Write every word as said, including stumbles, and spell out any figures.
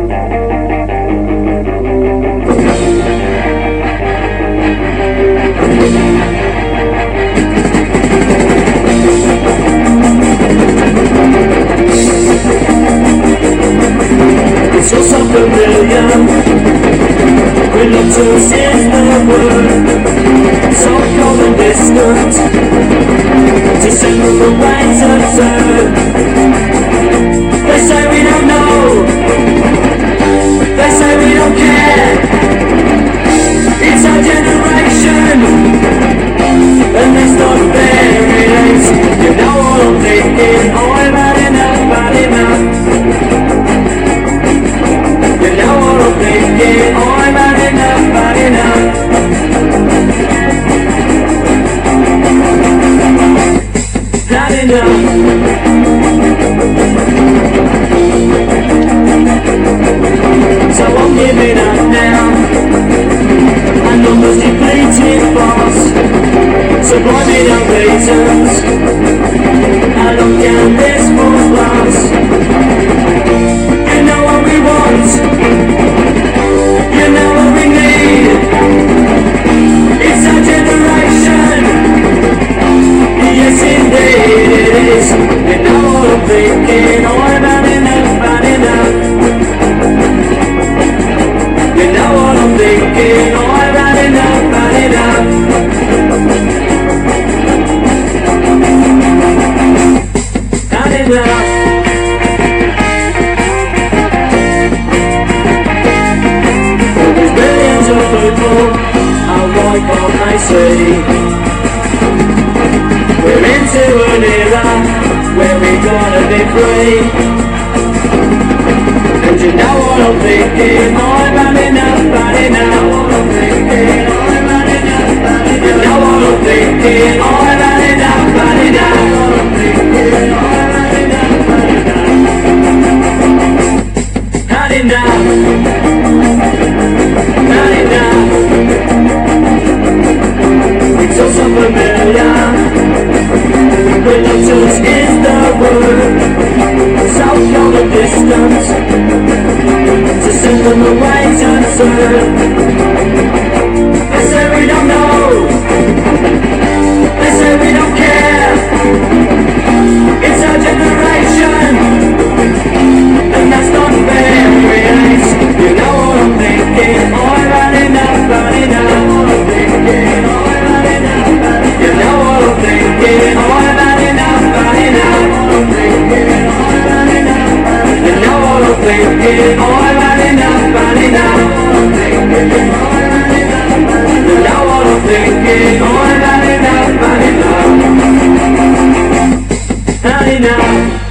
It's all so familiar. Reluctance is the word, so cold and distant, to send the waves absurd. They say we don't know, they say we don't care. It's our generation, and that's not fair. It ain't, you know what I'm thinking. Oh, I've had enough, had enough. You know what I'm thinking. Oh, I've had enough, had enough. Had enough. So I'm giving up now. I know most depleted boss. So blinded on reasons. I don't count this for class. You know what we want. You know what we need. It's our generation. Yes indeed it is. You know what I'm thinking. Oh, I've had enough, had enough. You know what I'm thinking. Oh, I've had enough, had enough. Had enough. There's billions of people, how why can't they see? We're into an era where we gotta be free. And you know what I'm thinking, oh, I've had enough, had enough. What I'm thinking, oh, I've had enough, had enough. You know what I'm thinking, oh, I've had enough, had enough. What I'm thinking, oh, I've had enough, had enough. Had enough. Had enough. It's all so familiar. Reluctance is the word, so cold and distant, to send them away to serve. They say we don't know, they say we don't care. It's our generation, and that's not fair. It ain't, you know what I'm thinking. Oh, I've had enough, had enough. What I'm thinking, oh, I've had enough, had enough. You know what I'm thinking. Oh, I've had enough, had enough. What I'm thinking, oh, I've had enough, had enough. You know what I'm thinking. Oh, I've had enough, had enough. What I'm thinking, oh, I've had enough, had enough. You know what I'm thinking. Oh, I've had enough, had enough. Had enough.